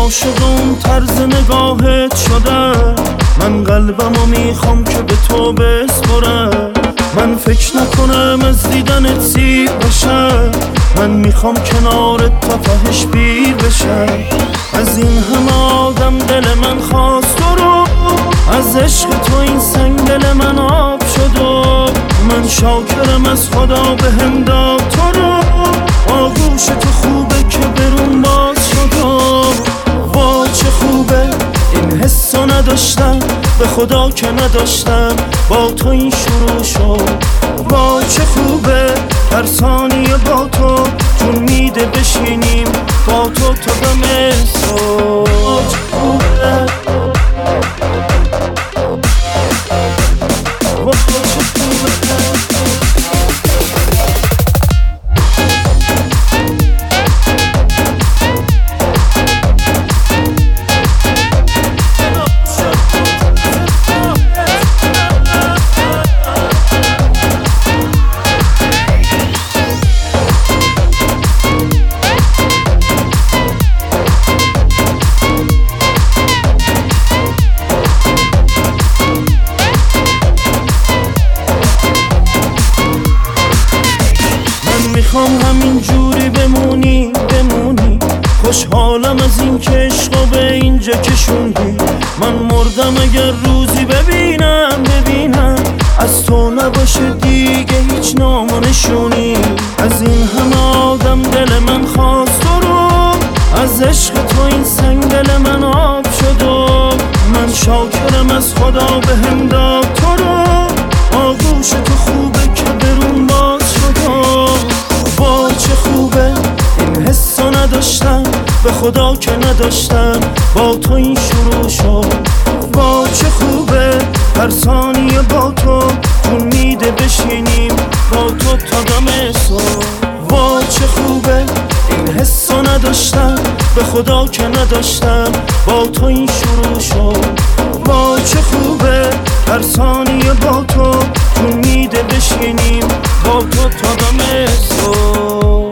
عاشق اون طرز نگاهت شدم. من قلبمو میخوام که به تو بسپرم. من فکر نکنم از دیدنت سیر بشم. من میخوام کنارت تا تهش پیر بشم. از این همه آدم دل من خواست تو رو، از عشق تو این سنگ دل من آب شد و من شاکرم از خدا به هم داد تو رو. آغوش تو خوبه که برون باز شد و وا چه خوبه این حسو نداشتم، به خدا که نداشتم با تو این شروع شد. وا چه خوبه هر ثانیه با تو جون میده بشینیم با تو تا دم صبح. وا چه خوبه وا چه خوبه میخوام همین جوری بمونی خوشحالم از این که عشقو به اینجا کشوندی. من مردم اگر روزی ببینم از تو نباشه دیگه هیچ نام و نشونی. از این همه آدم دل من خواست تو رو، از عشق تو این سنگ دل من آب شد و من شاکرم از خدا به هم داد تو رو. آغوش تو خوبه که برون باز شد و وا چه خوبه این حسو نداشتم، به خدا که نداشتم با تو این شروع شد. وا چه خوبه هر ثانیه با تو جون میده بشینیم با تو تا دم صبح. وا چه خوبه این حسو نداشتم، به خدا که نداشتم با تو این شروع شد. وا چه خوبه هر ثانیه با تو جون میده بشینیم با تو تا دم صبح.